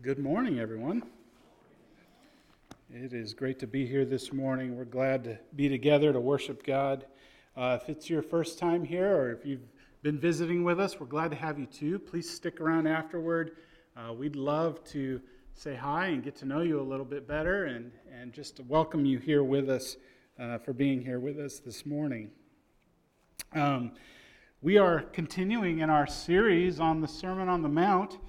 Good morning, everyone. It is great to be here this morning. We're glad to be together to worship God. If it's your first time here or if you've been visiting with us, we're glad to have you too. Please stick around afterward. We'd love to say hi and get to know you a little bit better and just to welcome you here with us for being here with us this morning. We are continuing in our series on the Sermon on the Mount.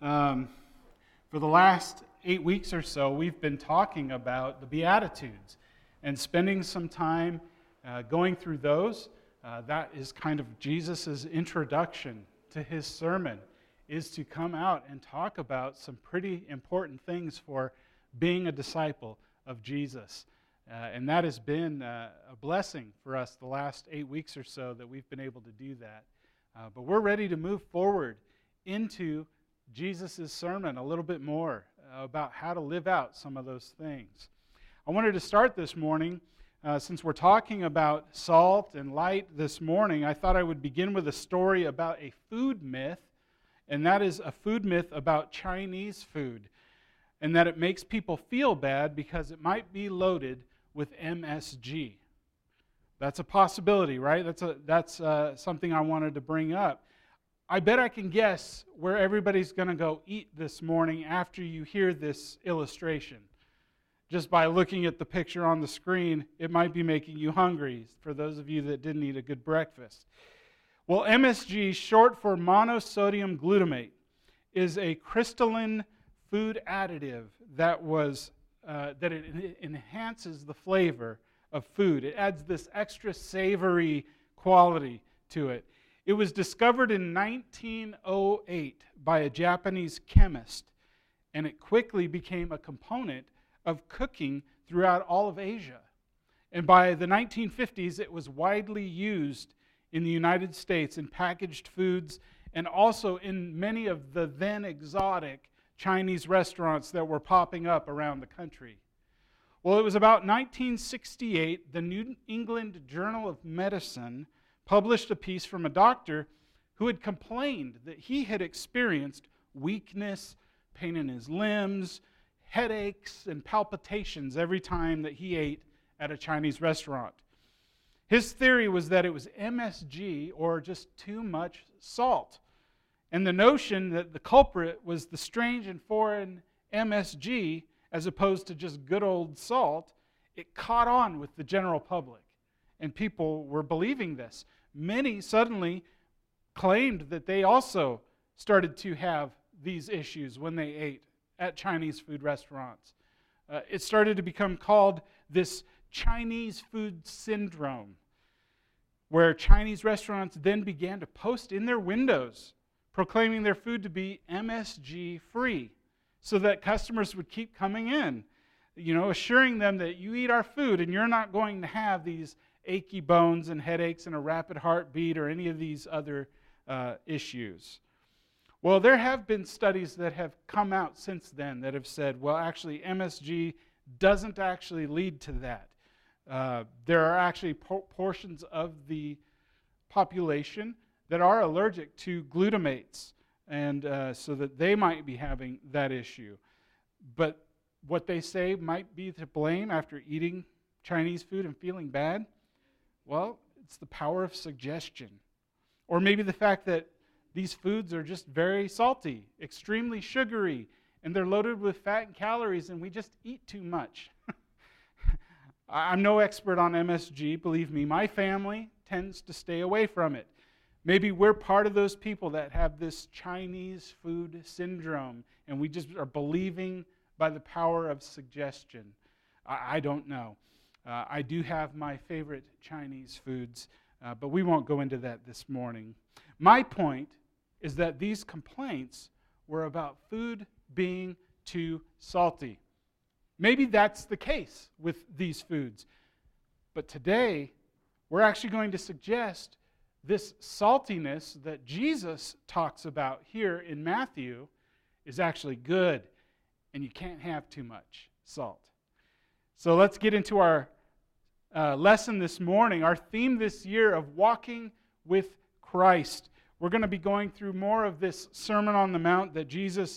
For the last 8 weeks or so, we've been talking about the Beatitudes and spending some time going through those. That is kind of Jesus' introduction to his sermon, is to come out and talk about some pretty important things for being a disciple of Jesus. And that has been a blessing for us the last 8 weeks or so that we've been able to do that. But we're ready to move forward into Jesus' sermon a little bit more about how to live out some of those things. I wanted to start this morning, since we're talking about salt and light this morning, I thought I would begin with a story about a food myth, and that is a food myth about Chinese food, and that it makes people feel bad because it might be loaded with MSG. That's a possibility, right? That's something I wanted to bring up. I bet I can guess where everybody's going to go eat this morning after you hear this illustration. Just by looking at the picture on the screen, it might be making you hungry, for those of you that didn't eat a good breakfast. Well, MSG, short for monosodium glutamate, is a crystalline food additive that it enhances the flavor of food. It adds this extra savory quality to it. It was discovered in 1908 by a Japanese chemist, and it quickly became a component of cooking throughout all of Asia. And by the 1950s, it was widely used in the United States in packaged foods and also in many of the then exotic Chinese restaurants that were popping up around the country. Well, it was about 1968, the New England Journal of Medicine published a piece from a doctor who had complained that he had experienced weakness, pain in his limbs, headaches, and palpitations every time that he ate at a Chinese restaurant. His theory was that it was MSG, or just too much salt. And the notion that the culprit was the strange and foreign MSG, as opposed to just good old salt, it caught on with the general public. And people were believing this. Many suddenly claimed that they also started to have these issues when they ate at Chinese food restaurants. It started to become called this Chinese food syndrome, where Chinese restaurants then began to post in their windows proclaiming their food to be MSG free so that customers would keep coming in, assuring them that you eat our food and you're not going to have these achy bones and headaches and a rapid heartbeat or any of these other issues. Well, there have been studies that have come out since then that have said, well, actually, MSG doesn't actually lead to that. There are actually portions of the population that are allergic to glutamates, and so that they might be having that issue. But what they say might be to blame after eating Chinese food and feeling bad, well, it's the power of suggestion. Or maybe the fact that these foods are just very salty, extremely sugary, and they're loaded with fat and calories, and we just eat too much. I'm no expert on MSG, believe me. My family tends to stay away from it. Maybe we're part of those people that have this Chinese food syndrome, and we just are believing by the power of suggestion. I don't know. I do have my favorite Chinese foods, but we won't go into that this morning. My point is that these complaints were about food being too salty. Maybe that's the case with these foods. But today, we're actually going to suggest this saltiness that Jesus talks about here in Matthew is actually good, and you can't have too much salt. So let's get into our lesson this morning, our theme this year of walking with Christ. We're going to be going through more of this Sermon on the Mount that Jesus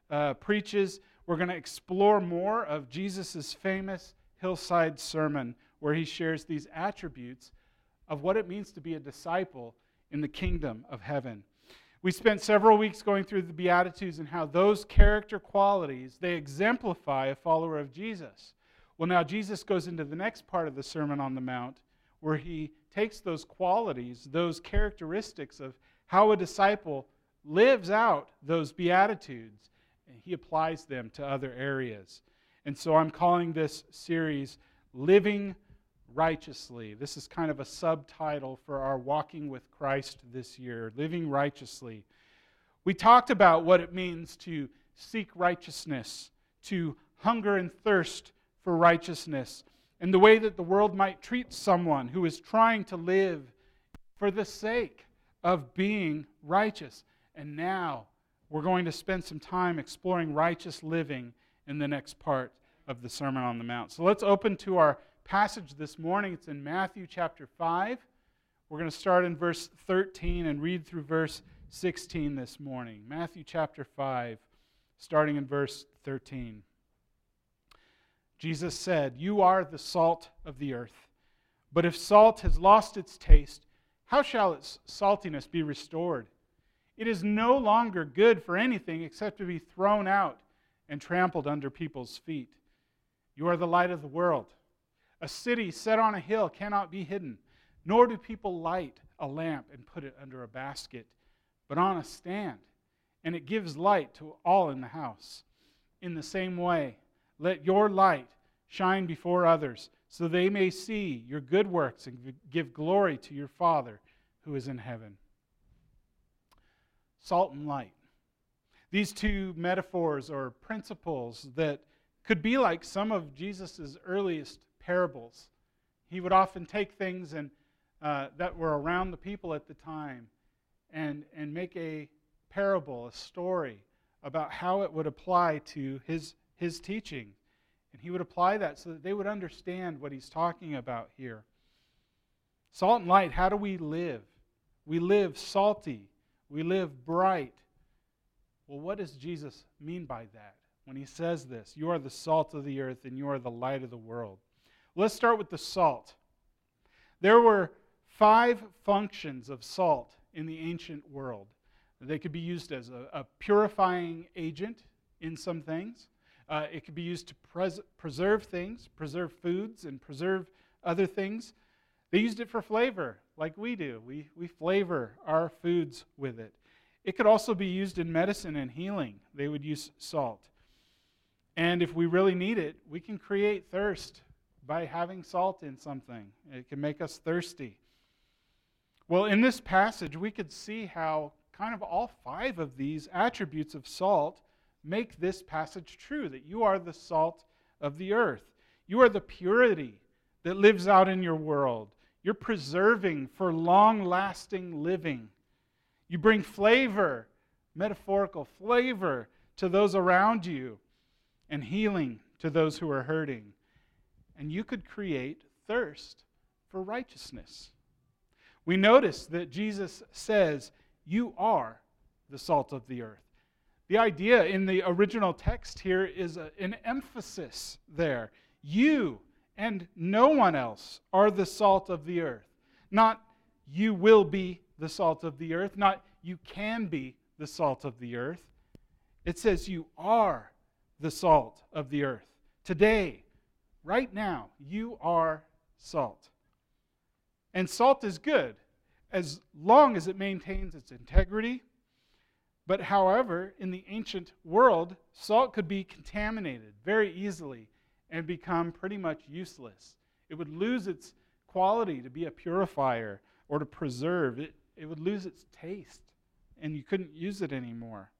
preaches, we're going to explore more of Jesus' famous hillside sermon where he shares these attributes of what it means to be a disciple in the kingdom of heaven. We spent several weeks going through the Beatitudes and how those character qualities, they exemplify a follower of Jesus. Well, now Jesus goes into the next part of the Sermon on the Mount where he takes those qualities, those characteristics of how a disciple lives out those Beatitudes, and he applies them to other areas. And so I'm calling this series Living Righteously. This is kind of a subtitle for our Walking with Christ this year, Living Righteously. We talked about what it means to seek righteousness, to hunger and thirst for righteousness, and the way that the world might treat someone who is trying to live for the sake of being righteous. And now we're going to spend some time exploring righteous living in the next part of the Sermon on the Mount. So let's open to our passage this morning. It's in Matthew chapter 5. We're going to start in verse 13 and read through verse 16 this morning. Matthew chapter 5, starting in verse 13. Jesus said, "You are the salt of the earth. But if salt has lost its taste, how shall its saltiness be restored? It is no longer good for anything except to be thrown out and trampled under people's feet. You are the light of the world. A city set on a hill cannot be hidden, nor do people light a lamp and put it under a basket, but on a stand, and it gives light to all in the house. In the same way, let your light shine before others, so they may see your good works and give glory to your Father who is in heaven." Salt and light. These two metaphors or principles that could be like some of Jesus' earliest parables. He would often take things that were around the people at the time and make a parable, a story, about how it would apply to his teaching. And he would apply that so that they would understand what he's talking about here. Salt and light, how do we live? We live salty. We live bright. Well, what does Jesus mean by that when he says this? You are the salt of the earth and you are the light of the world. Let's start with the salt. There were 5 functions of salt in the ancient world. They could be used as a purifying agent in some things. It could be used to preserve things, preserve foods, and preserve other things. They used it for flavor, like we do. We flavor our foods with it. It could also be used in medicine and healing. They would use salt. And if we really need it, we can create thirst by having salt in something. It can make us thirsty. Well, in this passage, we could see how kind of all 5 of these attributes of salt make this passage true, that you are the salt of the earth. You are the purity that lives out in your world. You're preserving for long-lasting living. You bring flavor, metaphorical flavor, to those around you and healing to those who are hurting. And you could create thirst for righteousness. We notice that Jesus says, you are the salt of the earth. The idea in the original text here is an emphasis there. You and no one else are the salt of the earth. Not you will be the salt of the earth, not you can be the salt of the earth. It says you are the salt of the earth. Today, right now, you are salt. And salt is good as long as it maintains its integrity. But however, in the ancient world, salt could be contaminated very easily and become pretty much useless. It would lose its quality to be a purifier or to preserve. It would lose its taste, and you couldn't use it anymore.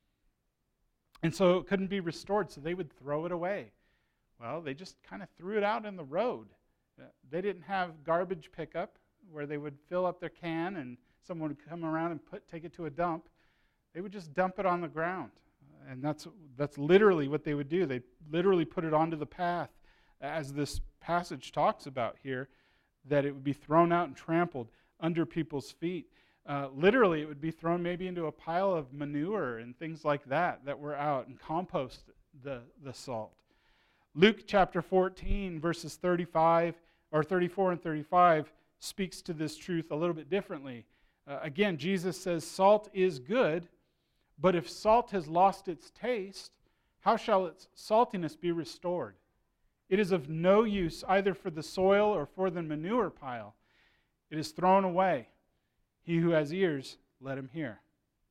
And so it couldn't be restored, so they would throw it away. Well, they just kind of threw it out in the road. They didn't have garbage pickup where they would fill up their can and someone would come around and take it to a dump. They would just dump it on the ground. And that's literally what they would do. They literally put it onto the path, as this passage talks about here, that it would be thrown out and trampled under people's feet. Literally, it would be thrown maybe into a pile of manure and things like that were out, and compost the salt. Luke chapter 14, verses 34 and 35 speaks to this truth a little bit differently. Again, Jesus says, salt is good, but if salt has lost its taste, how shall its saltiness be restored? It is of no use either for the soil or for the manure pile. It is thrown away. He who has ears, let him hear.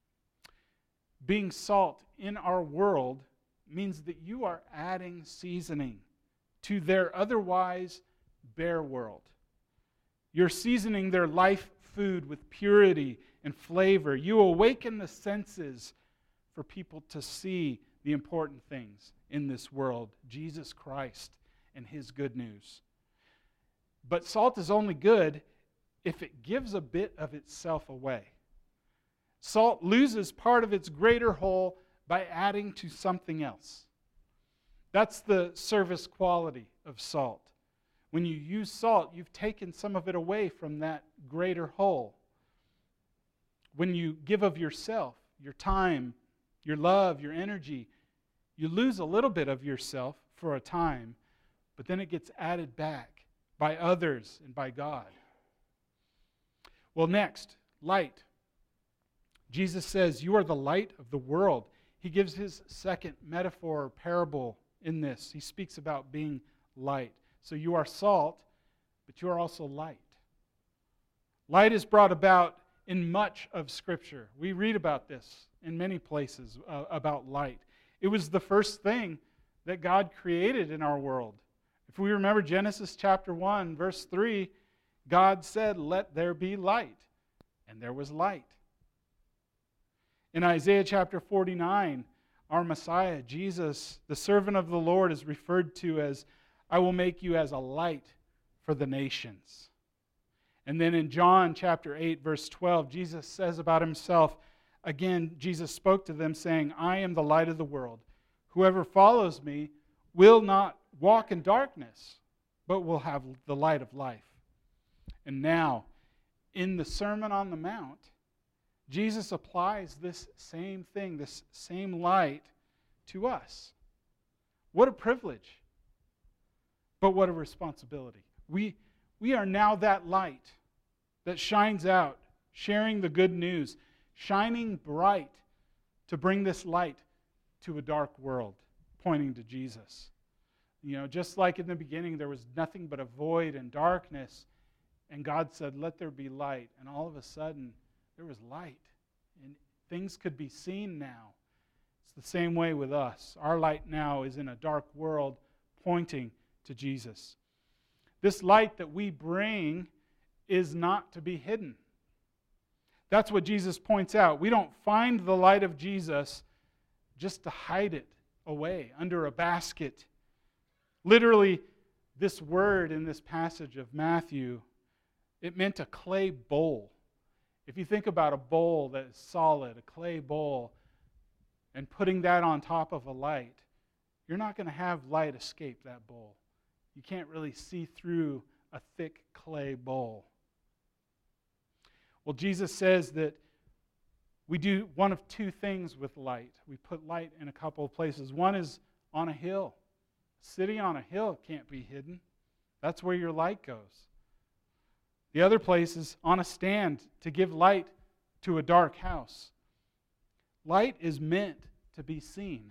Being salt in our world means that you are adding seasoning to their otherwise bare world. You're seasoning their life food with purity and flavor. You awaken the senses for people to see the important things in this world, Jesus Christ and His good news. But salt is only good if it gives a bit of itself away. Salt loses part of its greater whole by adding to something else. That's the service quality of salt. When you use salt, you've taken some of it away from that greater whole. When you give of yourself, your time, your love, your energy, you lose a little bit of yourself for a time, but then it gets added back by others and by God. Well, next, light. Jesus says, you are the light of the world. He gives his second metaphor or parable in this. He speaks about being light. So you are salt, but you are also light. Light is brought about in much of Scripture. We read about this in many places, about light. It was the first thing that God created in our world. If we remember Genesis chapter 1, verse 3, God said, let there be light. And there was light. In Isaiah chapter 49, our Messiah, Jesus, the servant of the Lord, is referred to as, I will make you as a light for the nations. And then in John chapter 8, verse 12, Jesus says about himself, again, Jesus spoke to them saying, I am the light of the world. Whoever follows me will not walk in darkness, but will have the light of life. And now, in the Sermon on the Mount, Jesus applies this same thing, this same light, to us. What a privilege, but what a responsibility. We are now that light that shines out, sharing the good news, shining bright to bring this light to a dark world, pointing to Jesus. Just like in the beginning, there was nothing but a void and darkness, and God said, let there be light. And all of a sudden, there was light. And things could be seen now. It's the same way with us. Our light now is in a dark world, pointing to Jesus. This light that we bring is not to be hidden. That's what Jesus points out. We don't find the light of Jesus just to hide it away under a basket. Literally, this word in this passage of Matthew, it meant a clay bowl. If you think about a bowl that is solid, a clay bowl, and putting that on top of a light, you're not going to have light escape that bowl. You can't really see through a thick clay bowl. Well, Jesus says that we do one of two things with light. We put light in a couple of places. One is on a hill. A city on a hill can't be hidden. That's where your light goes. The other place is on a stand to give light to a dark house. Light is meant to be seen.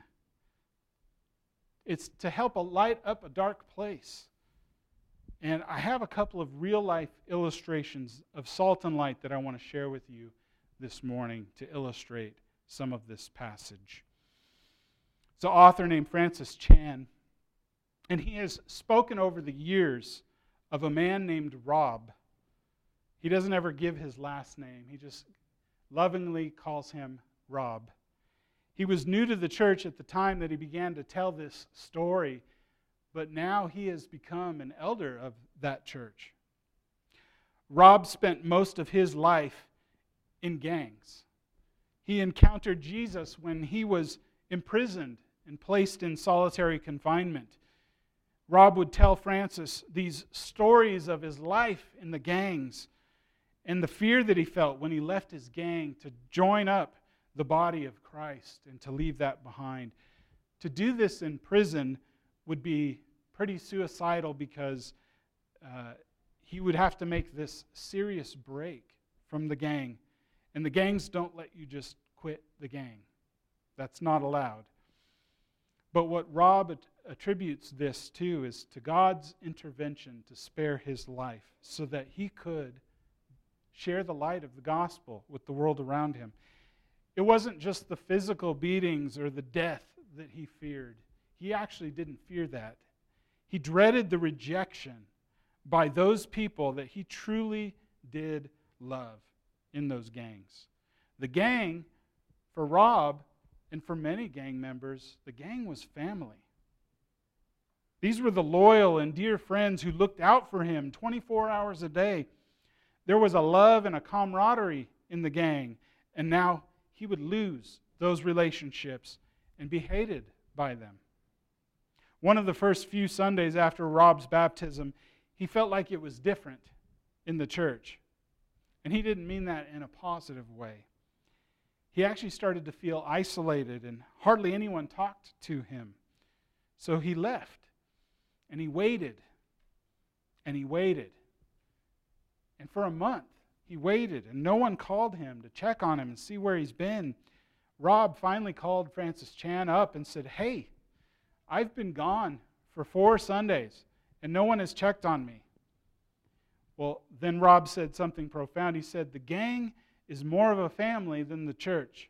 It's to help light up a dark place. And I have a couple of real-life illustrations of salt and light that I want to share with you this morning to illustrate some of this passage. It's an author named Francis Chan, and he has spoken over the years of a man named Rob. He doesn't ever give his last name. He just lovingly calls him Rob. He was new to the church at the time that he began to tell this story, but now he has become an elder of that church. Rob spent most of his life in gangs. He encountered Jesus when he was imprisoned and placed in solitary confinement. Rob would tell Francis these stories of his life in the gangs. and the fear that he felt when he left his gang to join up the body of Christ and to leave that behind. To do this in prison would be pretty suicidal because he would have to make this serious break from the gang. And the gangs don't let you just quit the gang. That's not allowed. But what Rob attributes this to is to God's intervention to spare his life so that he could share the light of the gospel with the world around him. It wasn't just the physical beatings or the death that he feared. He actually didn't fear that. He dreaded the rejection by those people that he truly did love in those gangs. The gang, for Rob and for many gang members, the gang was family. These were the loyal and dear friends who looked out for him 24 hours a day. There was a love and a camaraderie in the gang, and now he would lose those relationships and be hated by them. One of the first few Sundays after Rob's baptism, he felt like it was different in the church. And he didn't mean that in a positive way. He actually started to feel isolated and hardly anyone talked to him. So he left and he waited and he waited. And for a month, he waited and no one called him to check on him and see where he's been. Rob finally called Francis Chan up and said, "Hey, I've been gone for 4 Sundays and no one has checked on me." Well, then Rob said something profound. He said, "The gang is more of a family than the church."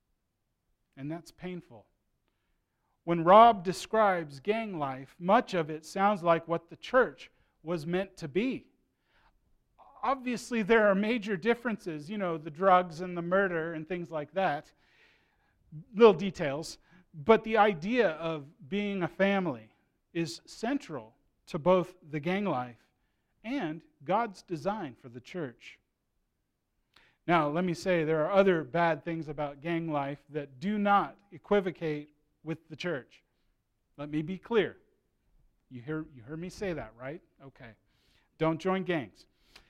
And that's painful. When Rob describes gang life, much of it sounds like what the church was meant to be. Obviously, there are major differences, the drugs and the murder and things like that. Little details. But the idea of being a family is central to both the gang life and God's design for the church. Now, let me say there are other bad things about gang life that do not equivocate with the church. Let me be clear. You heard me say that, right? Okay. Don't join gangs.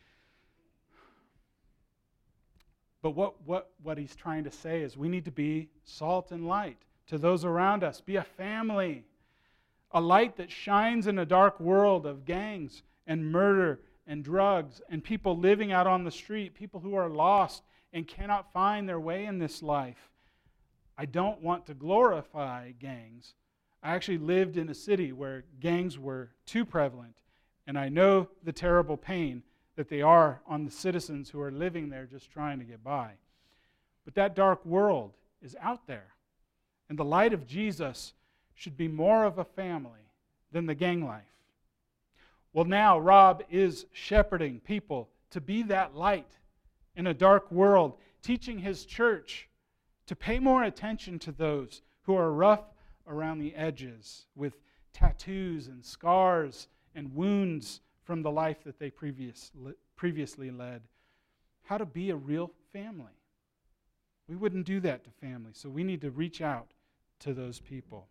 But what he's trying to say is we need to be salt and light to those around us. Be a family. A light that shines in a dark world of gangs and murder and drugs and people living out on the street, people who are lost and cannot find their way in this life. I don't want to glorify gangs. I actually lived in a city where gangs were too prevalent, and I know the terrible pain that they are on the citizens who are living there just trying to get by. But that dark world is out there, and the light of Jesus should be more of a family than the gang life. Well, now Rob is shepherding people to be that light in a dark world, teaching his church to pay more attention to those who are rough around the edges with tattoos and scars and wounds from the life that they previously led. How to be a real family. We wouldn't do that to families, so we need to reach out to those people.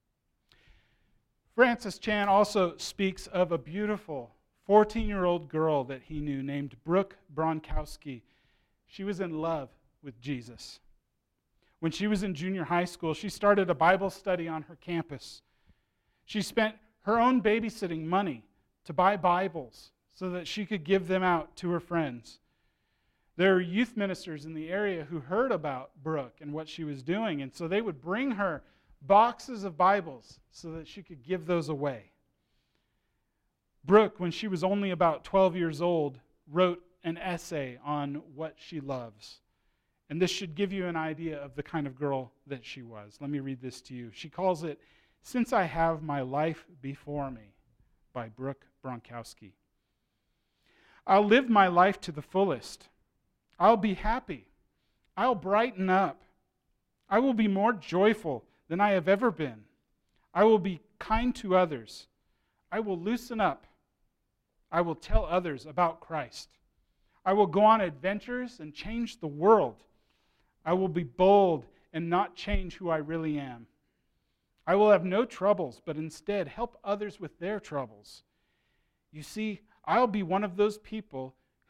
Francis Chan also speaks of a beautiful 14-year-old girl that he knew named Brooke Bronkowski. She was in love with Jesus. When she was in junior high school, she started a Bible study on her campus. She spent her own babysitting money to buy Bibles so that she could give them out to her friends. There were youth ministers in the area who heard about Brooke and what she was doing, and so they would bring her boxes of Bibles so that she could give those away. Brooke, when she was only about 12 years old, wrote an essay on what she loves. And this should give you an idea of the kind of girl that she was. Let me read this to you. She calls it, "Since I Have My Life Before Me," by Brooke Bronkowski. "I'll live my life to the fullest. I'll be happy. I'll brighten up. I will be more joyful than I have ever been. I will be kind to others. I will loosen up. I will tell others about Christ. I will go on adventures and change the world. I will be bold and not change who I really am. I will have no troubles, but instead help others with their troubles. You see, I'll be one of those people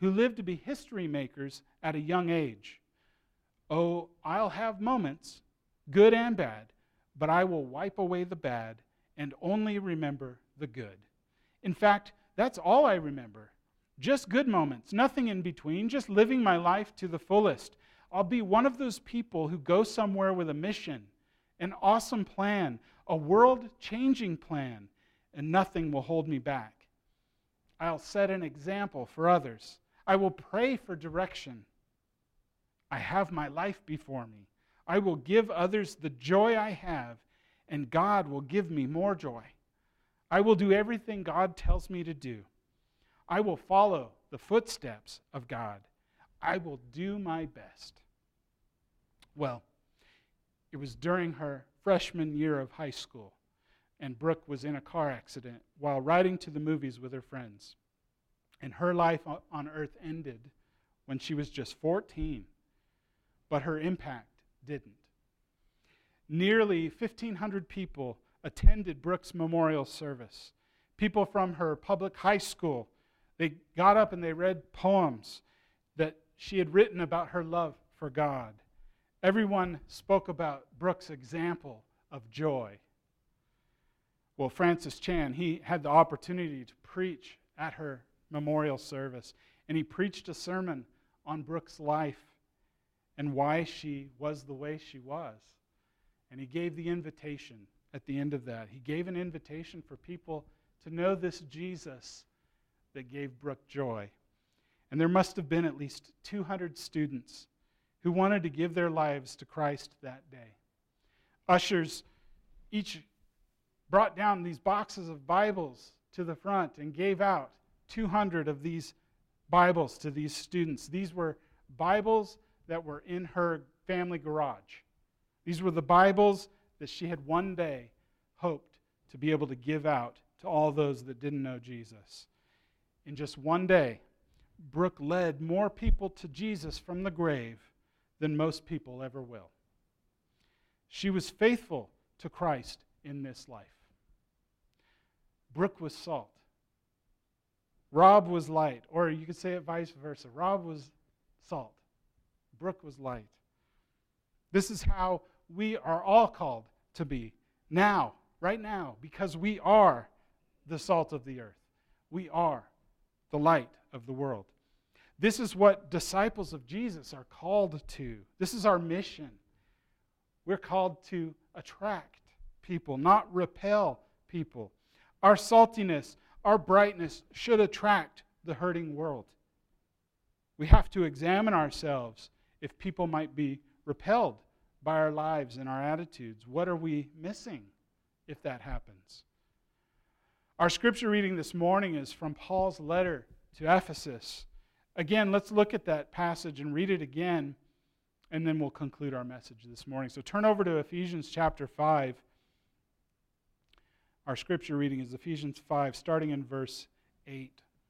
who live to be history makers at a young age. Oh, I'll have moments, good and bad, but I will wipe away the bad and only remember the good. In fact, that's all I remember. Just good moments, nothing in between, just living my life to the fullest. I'll be one of those people who go somewhere with a mission, an awesome plan, a world-changing plan, and nothing will hold me back. I'll set an example for others. I will pray for direction. I have my life before me. I will give others the joy I have, and God will give me more joy. I will do everything God tells me to do. I will follow the footsteps of God. I will do my best. Well, it was during her freshman year of high school, and Brooke was in a car accident while riding to the movies with her friends. And her life on earth ended when she was just 14, but her impact didn't. Nearly 1,500 people attended Brooke's memorial service. People from her public high school, they got up and they read poems that she had written about her love for God. Everyone spoke about Brooke's example of joy. Well, Francis Chan, he had the opportunity to preach at her memorial service, and he preached a sermon on Brooke's life and why she was the way she was. And he gave the invitation at the end of that. He gave an invitation for people to know this Jesus that gave Brooke joy. And there must have been at least 200 students who wanted to give their lives to Christ that day. Ushers each brought down these boxes of Bibles to the front and gave out 200 of these Bibles to these students. These were Bibles that were in her family garage. These were the Bibles that she had one day hoped to be able to give out to all those that didn't know Jesus. In just one day, Brooke led more people to Jesus from the grave than most people ever will. She was faithful to Christ in this life. Brooke was salt. Rob was light, or you could say it vice versa. Rob was salt. Brooke was light. This is how we are all called to be now, right now, because we are the salt of the earth. We are the light of the world. This is what disciples of Jesus are called to. This is our mission. We're called to attract people, not repel people. Our saltiness, our brightness should attract the hurting world. We have to examine ourselves if people might be repelled by our lives and our attitudes. What are we missing if that happens? Our scripture reading this morning is from Paul's letter to Ephesus. Again, let's look at that passage and read it again, and then we'll conclude our message this morning. So turn over to Ephesians chapter 5. Our scripture reading is Ephesians 5, starting in verse 8.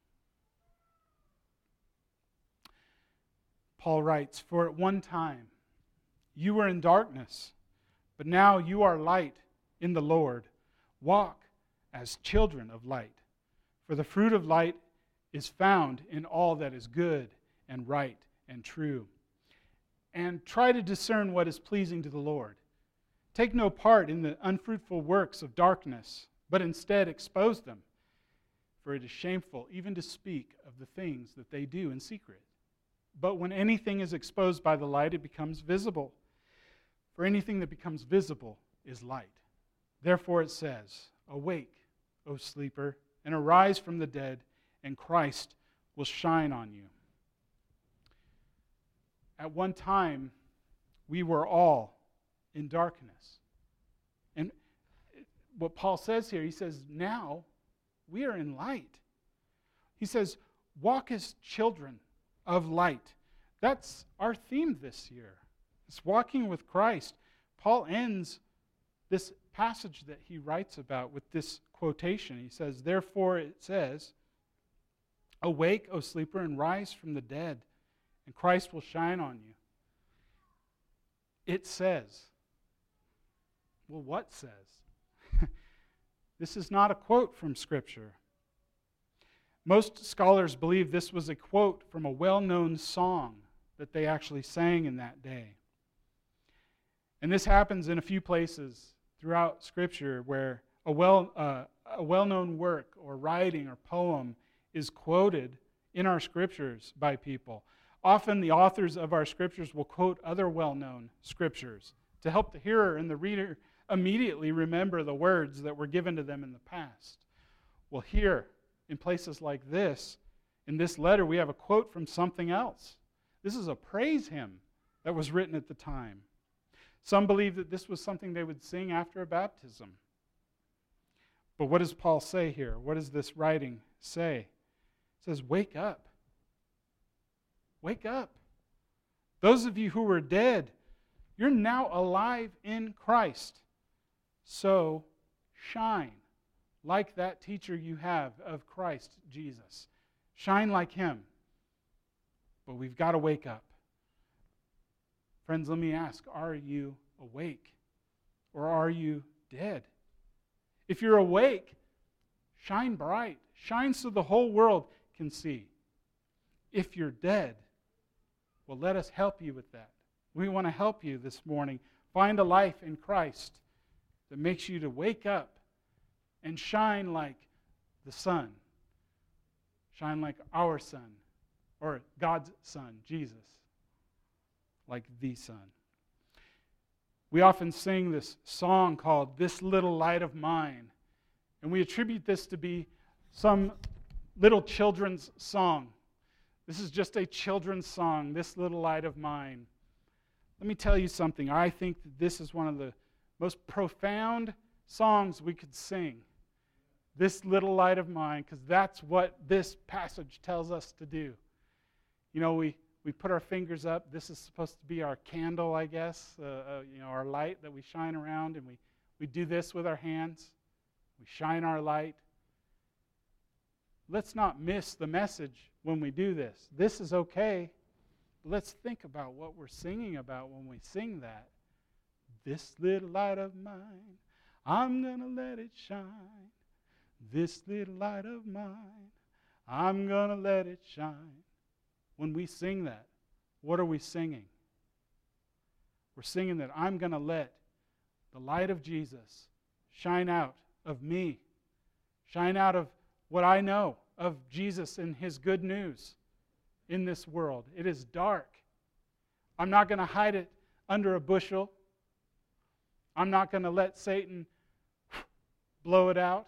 Paul writes, "For at one time you were in darkness, but now you are light in the Lord. Walk as children of light. For the fruit of light is found in all that is good and right and true. And try to discern what is pleasing to the Lord. Take no part in the unfruitful works of darkness, but instead expose them. For it is shameful even to speak of the things that they do in secret. But when anything is exposed by the light, it becomes visible. For anything that becomes visible is light. Therefore it says, 'Awake, O sleeper, and arise from the dead, and Christ will shine on you.'" At one time, we were all in darkness. And what Paul says here, he says, now we are in light. He says, walk as children of light. That's our theme this year. It's walking with Christ. Paul ends this passage that he writes about with this quotation. He says, "Therefore it says, 'Awake, O sleeper, and rise from the dead, and Christ will shine on you.'" It says. Well, what says? This is not a quote from Scripture. Most scholars believe this was a quote from a well-known song that they actually sang in that day. And this happens in a few places throughout Scripture where a well-known work or writing or poem is quoted in our Scriptures by people. Often the authors of our Scriptures will quote other well-known Scriptures to help the hearer and the reader immediately remember the words that were given to them in the past. Well, here, in places like this, in this letter, we have a quote from something else. This is a praise hymn that was written at the time. Some believe that this was something they would sing after a baptism. But what does Paul say here? What does this writing say? It says, wake up. Wake up. Those of you who were dead, you're now alive in Christ. So shine like that teacher you have of Christ Jesus. Shine like him. But we've got to wake up. Friends, let me ask, are you awake? Or are you dead? If you're awake, shine bright. Shine so the whole world can see. If you're dead, well, let us help you with that. We want to help you this morning. Find a life in Christ that makes you to wake up and shine like the sun. Shine like our Son, or God's Son, Jesus, like the Son. We often sing this song called "This Little Light of Mine," and we attribute this to be some little children's song. This is just a children's song, "This Little Light of Mine." Let me tell you something. I think that this is one of the most profound songs we could sing. This little light of mine, because that's what this passage tells us to do. You know, we put our fingers up. This is supposed to be our candle, I guess, our light that we shine around, and we do this with our hands. We shine our light. Let's not miss the message when we do this. This is okay. Let's think about what we're singing about when we sing that. This little light of mine, I'm going to let it shine. This little light of mine, I'm going to let it shine. When we sing that, what are we singing? We're singing that I'm going to let the light of Jesus shine out of me, shine out of what I know of Jesus and his good news in this world. It is dark. I'm not going to hide it under a bushel. I'm not going to let Satan blow it out.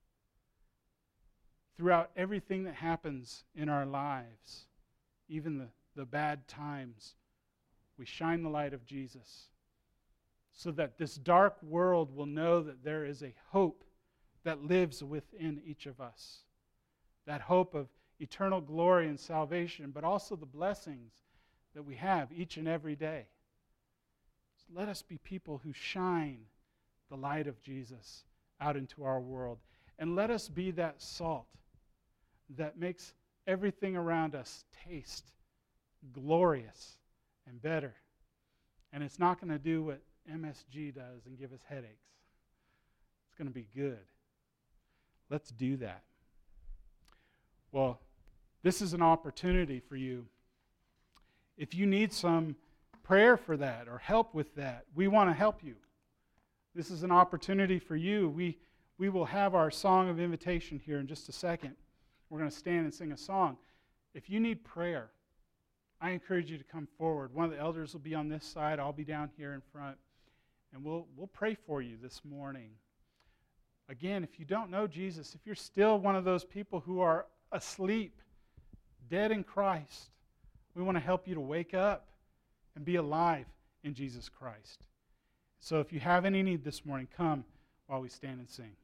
Throughout everything that happens in our lives, even the bad times, we shine the light of Jesus so that this dark world will know that there is a hope that lives within each of us. That hope of eternal glory and salvation, but also the blessings that we have each and every day. So let us be people who shine the light of Jesus out into our world. And let us be that salt that makes everything around us taste glorious and better. And it's not going to do what MSG does and give us headaches. It's going to be good. Let's do that. Well, this is an opportunity for you. If you need some prayer for that or help with that, we want to help you. This is an opportunity for you. We will have our song of invitation here in just a second. We're going to stand and sing a song. If you need prayer, I encourage you to come forward. One of the elders will be on this side. I'll be down here in front. And we'll pray for you this morning. Again, if you don't know Jesus, if you're still one of those people who are asleep, dead in Christ, we want to help you to wake up and be alive in Jesus Christ. So if you have any need this morning, come while we stand and sing.